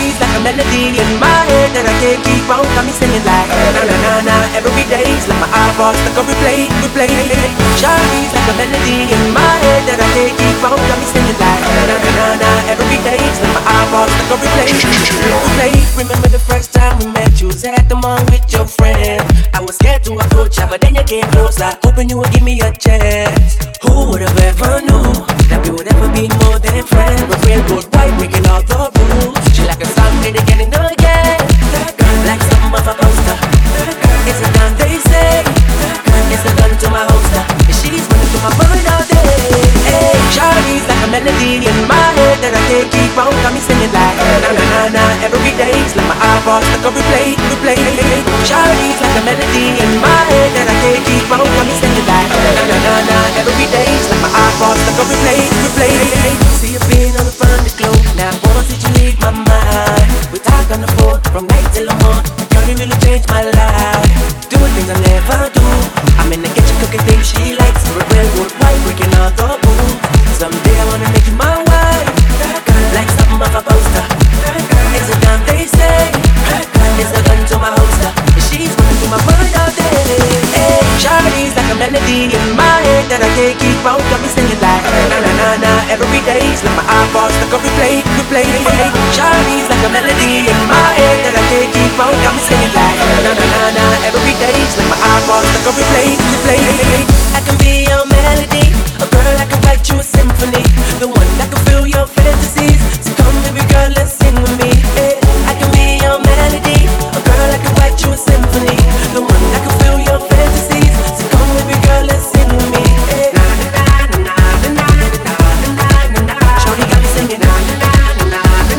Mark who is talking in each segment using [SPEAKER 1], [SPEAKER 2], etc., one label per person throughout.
[SPEAKER 1] Shawty's like a melody in my head that I can't keep on. Got me singing like na na na na. Every day's like my eyeballs stuck on replay, replay. Shawty's like a melody in my head that I can't keep on. Got me singing like na na na na. Every day's like my eyeballs stuck on replay, replay. Remember the first time we met? You was at the mall with your friend. I was scared to approach her, but then you came closer, hoping you would give me a chance. Who would have ever knew that we would ever be more than friends? But real good white, breaking all the rules. She like a song played again and again. Like something off a poster. It's a gun, they say. It's a gun to my holster. And she's running through my mind all day. Hey, Shawty's like a melody in my head that I can't keep on. Got me singing like na na na na. Every day's like my eyeballs stuck on replay, replay. Shawty's like a melody in my head that I can't keep on. Got me singing like na na na na. Every day's like my eyeballs stuck on replay, replay. See you being on the front of glow. Now once did you leave my mind? We talk on the phone from night till the morning. Girl, you really changed my life. Doing things I never do. I'm in the kitchen cooking things she likes. We're real good white, breaking all the rules. Someday I wanna make you my wife. Like something off a poster. It's a gun, they say. It's a gun to my holster. And she's running through my mind all day. Hey, Shawty's like a melody in my head that I can't keep on. Got me singing like na na na na. Every day's like my eyeballs stuck on replay, replay. Shawty's like a melody in my head that I can't keep on. Got me singing like na na na na. Every day's like my eyeballs stuck on replay, replay. I can be your melody, a girl I can write you a symphony, the one that can fill your fantasies. So come baby girl, let's sing with me. Hey, I can be your melody, a girl I can write you a symphony, the one that can fill your fantasies. So come baby girl, let's sing with me. Hey, na na na na na na na na na. Shawty got me singing na na na na na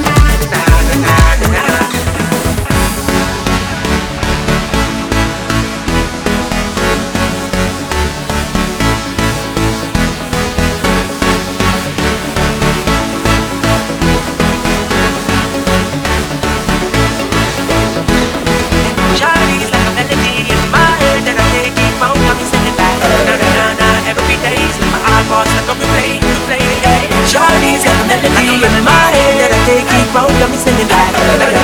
[SPEAKER 1] na na na na. Shawty's like a melody in my head that I can't keep on. Got me singing like na na na na. Every day's like my eyeballs stuck on replay, replay. Shawty's got a melody in my head that I can't keep on. Got me singing like na na